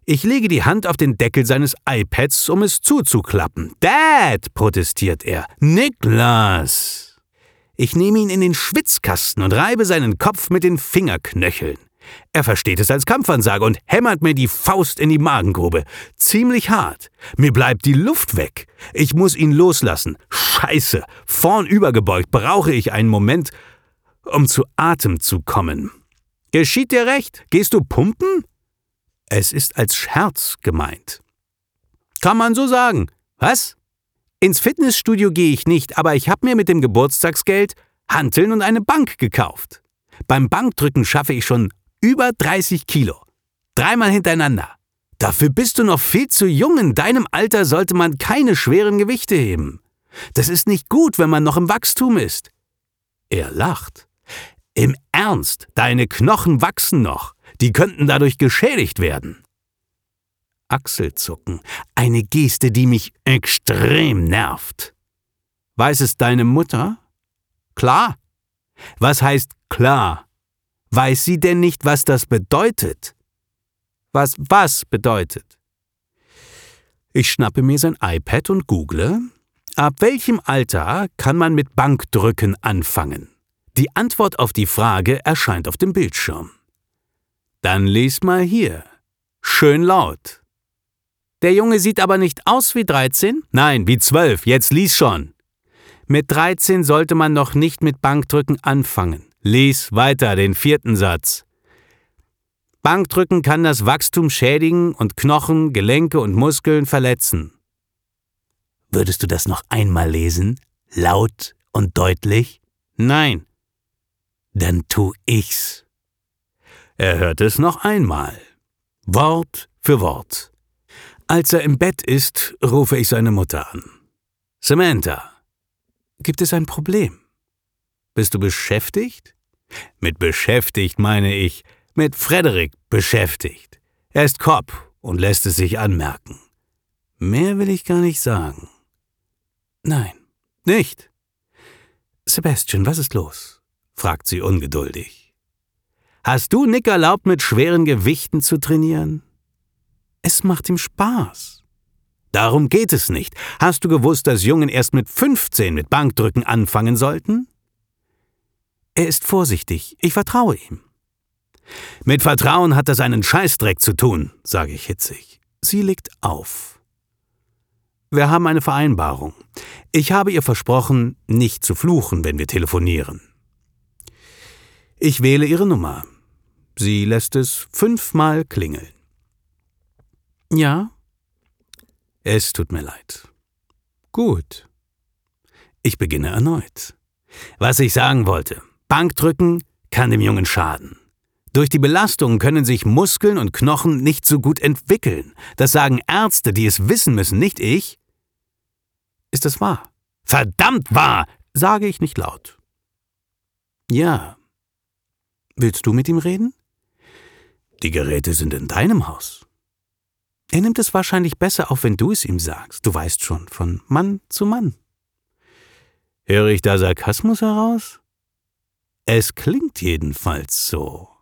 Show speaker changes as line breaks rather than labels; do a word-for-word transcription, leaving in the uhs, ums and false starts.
Ich lege die Hand auf den Deckel seines iPads, um es zuzuklappen. »Dad«, protestiert er. »Niklas!« Ich nehme ihn in den Schwitzkasten und reibe seinen Kopf mit den Fingerknöcheln. Er versteht es als Kampfansage und hämmert mir die Faust in die Magengrube. Ziemlich hart. Mir bleibt die Luft weg. Ich muss ihn loslassen. Scheiße. Vornübergebeugt brauche ich einen Moment, um zu Atem zu kommen. »Geschieht dir recht? Gehst du pumpen?« Es ist als Scherz gemeint. »Kann man so sagen. Was? Ins Fitnessstudio gehe ich nicht, aber ich habe mir mit dem Geburtstagsgeld Hanteln und eine Bank gekauft. Beim Bankdrücken schaffe ich schon über dreißig Kilo. Dreimal hintereinander. Dafür bist du noch viel zu jung. In deinem Alter sollte man keine schweren Gewichte heben. Das ist nicht gut, wenn man noch im Wachstum ist.« Er lacht. »Im Ernst, deine Knochen wachsen noch. Die könnten dadurch geschädigt werden.« Achselzucken, eine Geste, die mich extrem nervt. »Weiß es deine Mutter?« »Klar.« »Was heißt klar? Weiß sie denn nicht, was das bedeutet?« »Was was bedeutet?« Ich schnappe mir sein iPad und google, ab welchem Alter kann man mit Bankdrücken anfangen? Die Antwort auf die Frage erscheint auf dem Bildschirm. Dann lies mal hier. Schön laut. »Der Junge sieht aber nicht aus wie dreizehn?« »Nein, wie zwölf. Jetzt lies schon.« »Mit dreizehn sollte man noch nicht mit Bankdrücken anfangen. Lies weiter den vierten Satz. Bankdrücken kann das Wachstum schädigen und Knochen, Gelenke und Muskeln verletzen.« Würdest du das noch einmal lesen? Laut und deutlich? »Nein.« »Dann tu ich's.« Er hört es noch einmal. Wort für Wort. Als er im Bett ist, rufe ich seine Mutter an. »Samantha, gibt es ein Problem? Bist du beschäftigt?« Mit beschäftigt meine ich, mit Frederik beschäftigt. Er ist Cop und lässt es sich anmerken. Mehr will ich gar nicht sagen. »Nein, nicht.« »Sebastian, was ist los?« fragt sie ungeduldig. »Hast du Nick erlaubt, mit schweren Gewichten zu trainieren?« »Es macht ihm Spaß.« »Darum geht es nicht. Hast du gewusst, dass Jungen erst mit fünfzehn mit Bankdrücken anfangen sollten?« »Er ist vorsichtig. Ich vertraue ihm.« »Mit Vertrauen hat das einen Scheißdreck zu tun«, sage ich hitzig. Sie legt auf. »Wir haben eine Vereinbarung. Ich habe ihr versprochen, nicht zu fluchen, wenn wir telefonieren.« Ich wähle ihre Nummer. Sie lässt es fünfmal klingeln. »Ja?« »Es tut mir leid.« »Gut.« Ich beginne erneut. »Was ich sagen wollte. Bankdrücken kann dem Jungen schaden. Durch die Belastung können sich Muskeln und Knochen nicht so gut entwickeln. Das sagen Ärzte, die es wissen müssen, nicht ich.« »Ist das wahr?« »Verdammt wahr«, sage ich nicht laut. »Ja. Willst du mit ihm reden?« »Die Geräte sind in deinem Haus.« »Er nimmt es wahrscheinlich besser auf, wenn du es ihm sagst. Du weißt schon, von Mann zu Mann.« »Höre ich da Sarkasmus heraus?« »Es klingt jedenfalls so.«